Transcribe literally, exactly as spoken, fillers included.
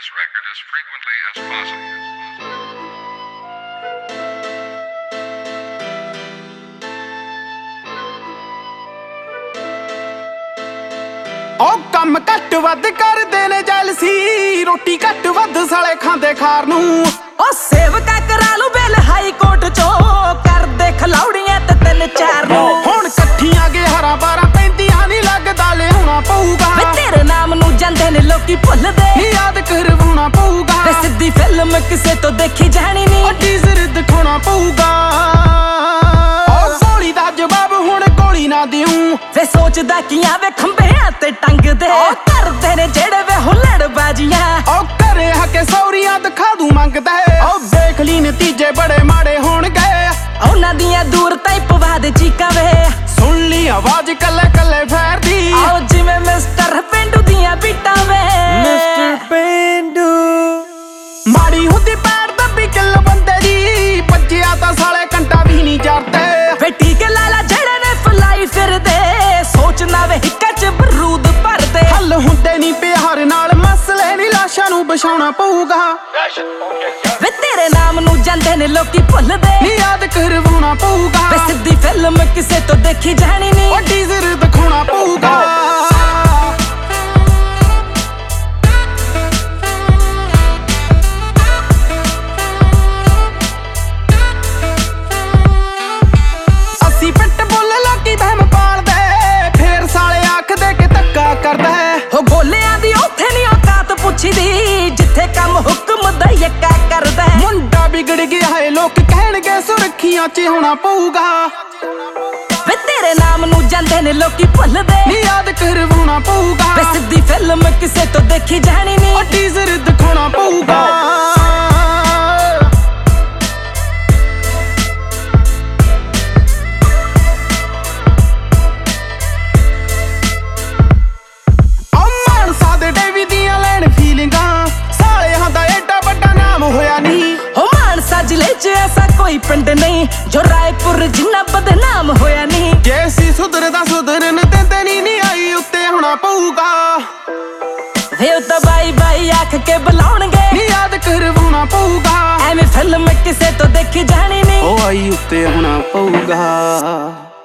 this record as frequently as possible. ਉਹ ਕੰਮ ਘੱਟ ਵੱਧ ਕਰਦੇ ਨੇ ਜੈਲਸੀ, ਰੋਟੀ ਘੱਟ ਵੱਧ ਸਾਲੇ ਖਾਂਦੇ ਖਾਰ ਨੂੰ। ਉਹ ਸੇਵਕਾ ਕਰਾ ਲੂ ਬਿੱਲ ਹਾਈ ਕੋਰਟ ਚੋਂ, ਕਰਦੇ ਖਲੌੜੀਆਂ ਤੇ ਤਿੰਨ ਚਾਰ ਨੂੰ। ਹੁਣ ਇਕੱਠੀਆਂ ਗਿਆਰਾਂ ਬਾਰਾਂ ਪੈਂਦੀਆਂ ਨਹੀਂ ਲੱਗਦਾ ਲਿਆਉਣਾ ਪਊਗਾ। ਵੇ ਤੇਰੇ ਨਾਮ ਨੂੰ ਜਾਂਦੇ ਨੇ ਲੋਕੀ ਭੁੱਲਦੇ, ਨੀ ਯਾਦ ਕਰਵਾਉਣਾ ਪਊਗਾ। ਵੇ ਸਿੱਧੀ ਫਿਲਮ ਕਿਸੇ ਤੋਂ ਦੇਖੀ ਜਾਣੀ ਨੀ, ਉਹ ਟੀਜ਼ਰ ਦਿਖਾਉਣਾ ਪਊਗਾ। ਉਹ ਗੋਲੀ ਦਾ ਜਵਾਬ ਹੁਣ ਗੋਲੀ ਨਾ ਦਿਉ, ਵੇ ਸੋਚਦਾ ਕੀ ਆਵੇ ਖੰਭਿਆਂ ਤੇ ਟੰਗਦੇ। ਉਹ ਕਰਦੇ ਨੇ ਜਿਹੜੇ ਵੇ ਹੁੱਲੜ ਬਾਜੀਆਂ, ਉਹ ਘਰੇ ਆ ਕੇ ਸੌਰੀਆਂ ਦਿਖਾ ਦੂ ਮੰਗਦਾ। ਉਹ ਦੇਖ ਲਈ ਨਤੀਜੇ ਬੜੇ ਮਾੜੇ ਹੋਣਗੇ, ਉਹਨਾਂ ਦੀਆਂ ਦੂਰ ਤਾਈ ਪਵਾ ਦੇ ਚੀਕਾਂ ਵੇ। ਸੁਣ ਲਈ ਆਵਾਜ਼ ਕੱਲੇ ਕੱਲੇ ਫੇਰਦੀ, ਆਓ ਜਿਵੇਂ ਮਿਸਟਰ ਪਿੰਡੂ ਦੀਆਂ ਬੀਟਾਂ ਵੇ। ਮਿਸਟਰ ਪਿੰਡੂ ਮਾੜੀ ਹੁੰਦੀ ਪੈਰ ਦੱਬੀ ਕਿੱਲ ਬੰਦੇ ਦੀ, ਭੱਜਿਆ ਤਾਂ ਸਾਲੇ ਕੰਟਾ ਵੀ ਨਹੀਂ ਜਰਦੇ। ਵੇ ਟੀਕੇ ਲਾਲਾ ਜਿਹੜੇ ਨੇ ਫਲਾਈ ਫਿਰਦੇ, ਸੋਚਣਾ ਵੇ ਹਿੱਕਾ ਚ ਬਰੂਦ ਭਰਦੇ। ਹੱਲ ਹੁੰਦੇ ਨਹੀਂ ਪਿਆਰ ਨਾਲ ਮਸਲੇ ਨੀ, ਲਾਸ਼ਾਂ ਨੂੰ ਵਿਛਾਉਣਾ ਪਊਗਾ। ਵੇ ਤੇਰੇ ਨਾਮ ਨੂੰ ਜਾਂਦੇ ਨੇ ਲੋਕੀ ਭੁੱਲਦੇ, ਨੀ ਯਾਦ ਕਰਵਾਉਣਾ ਪਊਗਾ। ਵੇ ਸਿੱਧੀ ਫਿਲਮ ਕਿਸੇ ਤੋਂ ਦੇਖੀ ਜਾਣੀ ਨੀ, ਉਹ ਟੀਜ਼ਰ ਦਿਖਾਉਣਾ ਪਊਗਾ। ਅਸੀਂ ਪਿੱਟ ਬੋਲੇ ਲੋਕੀ ਵਹਿਮ ਪਾਲਦੇ, ਫੇਰ ਸਾਲੇ ਆਖਦੇ ਕਿ ਧੱਕਾ ਕਰਦਾ। ਉਹ ਗੋਲਿਆਂ ਦੀ ਉੱਥੇ ਨੀ ਔਕਾਤ ਪੁੱਛਦੀ, ਜਿੱਥੇ ਕੰਮ ਹੁਕਮ ਦਾ ਯੱਕਾ ਕਰਦਾ। ਮੁੰਡਾ ਵਿਗੜ ਗਿਆ ਏ ਲੋਕ ਕਹਿਣਗੇ, ਸੁਰੱਖੀਆਂ ਚ ਹੋਣਾ ਪਊਗਾ। ਵੇ ਤੇਰੇ ਨਾਮ ਨੂੰ ਜਾਂਦੇ ਨੇ ਲੋਕੀ ਭੁੱਲਦੇ, ਨੀ ਯਾਦ ਕਰਵਾਉਣਾ ਪਊਗਾ। ਵੇ ਸਿੱਧੀ ਫਿਲਮ ਕਿਸੇ ਤੋਂ ਦੇਖੀ ਜਾਣੀ ਨੀ, ਉਹ ਟੀਜ਼ਰ ਦਿਖਾਉਣਾ ਪਊਗਾ। ਉਹ ਮਾਨਸਾ ਦੇ ਡੇਵੀ ਦੀਆਂ ਲੈਣ ਫੀਲਿੰਗਾਂ, ਸਾਲਿਆਂ ਦਾ ਏਡਾ ਵੱਡਾ ਨਾਮ ਹੋਇਆ ਨਹੀਂ। ਹੋ ਮਾਨਸਾ ਜ਼ਿਲ੍ਹੇ ਚ ਐਸਾ ਕੋਈ ਪਿੰਡ ਨਹੀਂ, ਜੋ ਰਾਏਪੁਰ ਜਿੰਨਾ ਬਦਨਾਮ ਹੋਇਆ ਨਹੀਂ। ਜੇ ਸੀ ਸੁਧਰਦਾ ਸੁਧਰਨ ਦਿੰਦੇ ਨੀ, ਨੀ ਆਈ ਉੱਤੇ ਹੋਣਾ ਪਊਗਾ। ਵੇ ਉਹ ਤਾਂ ਬਾਈ ਬਾਈ ਆਖ ਕੇ ਬੁਲਾਉਣਗੇ, ਨੀ ਯਾਦ ਕਰਵਾਉਣਾ ਪਊਗਾ। ਐਵੇਂ ਫਿਲਮ ਕਿਸੇ ਤੋਂ ਦੇਖੀ ਜਾਣੀ ਨੀ, ਉਹ ਆਈ ਉੱਤੇ ਹੋਣਾ ਪਊਗਾ।